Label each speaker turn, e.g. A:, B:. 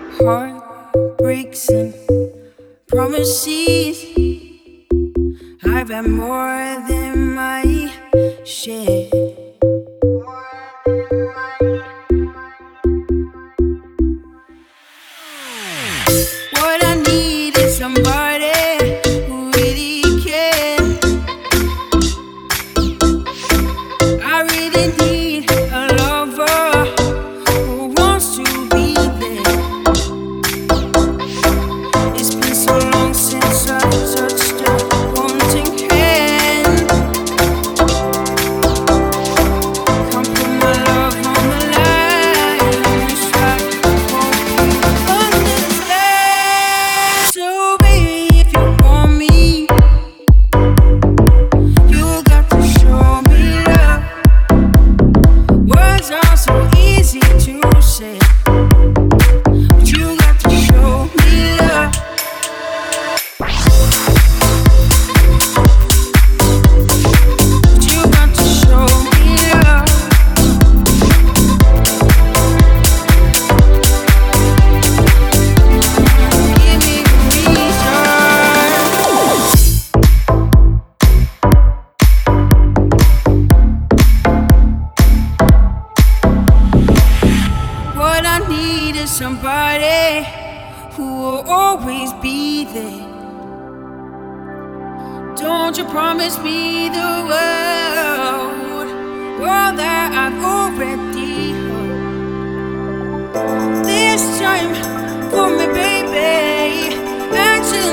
A: Heartbreaks and promises. I've had more than my share. What I need is somebody who really cares. I really need a lover who wants to be there. It's been so long since I touched a wanting hand. Come put my love on the line, so I won't understand. So baby, if you want me, you got to show me love. Words are so easy to say, but you got to show me love. But you got to show me love. Give me a reason. What I need is somebody who will always be there. Don't you promise me the world, world that I've already heard. This time for me, baby, action